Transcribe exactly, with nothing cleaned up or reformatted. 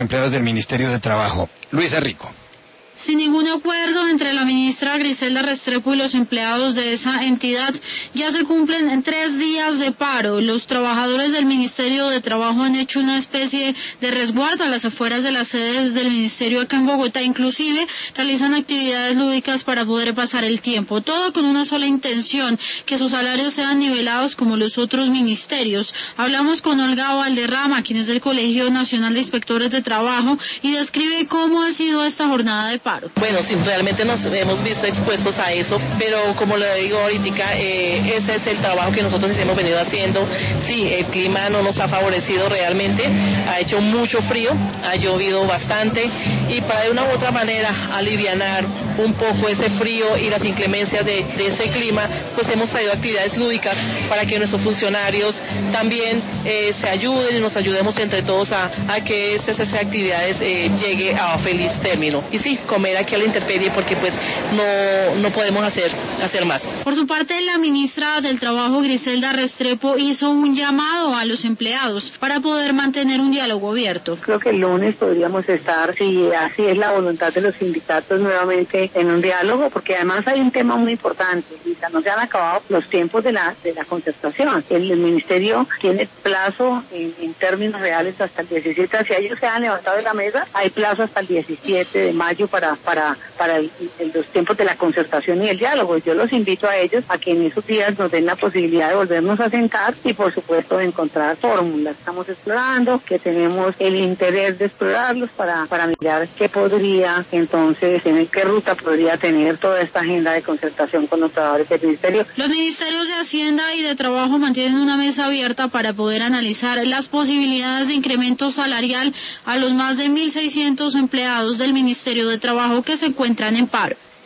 empleados del Ministerio de Trabajo. Luisa Rico. Sin ningún acuerdo entre la ministra Griselda Restrepo y los empleados de esa entidad, ya se cumplen tres días de paro. Los trabajadores del Ministerio de Trabajo han hecho una especie de resguardo a las afueras de las sedes del Ministerio acá en Bogotá. Inclusive realizan actividades lúdicas para poder pasar el tiempo. Todo con una sola intención, que sus salarios sean nivelados como los otros ministerios. Hablamos con Olga Valderrama, quien es del Colegio Nacional de Inspectores de Trabajo, y describe cómo ha sido esta jornada de paro. Bueno, sí, realmente nos hemos visto expuestos a eso, pero como le digo ahorita, eh, ese es el trabajo que nosotros hemos venido haciendo. Sí, el clima no nos ha favorecido realmente, ha hecho mucho frío, ha llovido bastante, y para de una u otra manera alivianar un poco ese frío y las inclemencias de, de ese clima, pues hemos traído actividades lúdicas para que nuestros funcionarios también eh, se ayuden y nos ayudemos entre todos a, a que estas, estas actividades eh, llegue a feliz término. Y sí, comer aquí a la intemperie, porque pues no, no podemos hacer, hacer más. Por su parte, la ministra del Trabajo, Griselda Restrepo, hizo un llamado a los empleados para poder mantener un diálogo abierto. Creo que el lunes podríamos estar, si así es la voluntad de los sindicatos, nuevamente en un diálogo, porque además hay un tema muy importante, Lisa, no se han acabado los tiempos de la de la concertación. El, el ministerio tiene plazo en, en términos reales hasta el diecisiete, si ellos se han levantado de la mesa, hay plazo hasta el diecisiete de mayo para para para el, el, los tiempos de la concertación y el diálogo. Yo los invito a ellos a que en esos días nos den la posibilidad de volvernos a sentar y por supuesto de encontrar fórmulas. Estamos explorando, que tenemos el interés de explorarlos para, para mirar qué podría entonces, en qué ruta podría tener toda esta agenda de concertación con los trabajadores del ministerio. Los ministerios de Hacienda y de Trabajo mantienen una mesa abierta para poder analizar las posibilidades de incremento salarial a los más de mil seiscientos empleados del Ministerio de Trabajo que se encuentran en paro.